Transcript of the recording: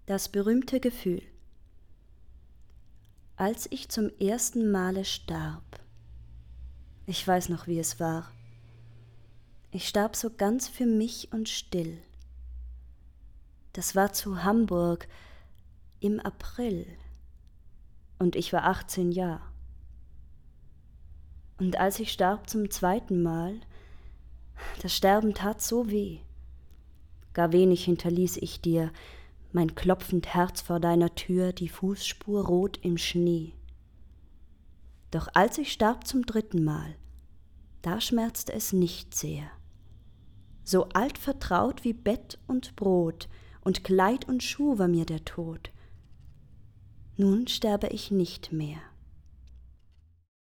Das berühmte Gefühl. Als ich zum ersten Male starb, ich weiß noch, wie es war. Ich starb so ganz für mich und still. Das war zu Hamburg im April und ich war 18 Jahre. Und als ich starb zum zweiten Mal, das Sterben tat so weh. Gar wenig hinterließ ich dir, mein klopfend Herz vor deiner Tür, die Fußspur rot im Schnee. Doch als ich starb zum dritten Mal, da schmerzte es nicht sehr. So alt vertraut wie Bett und Brot und Kleid und Schuh war mir der Tod. Nun sterbe ich nicht mehr.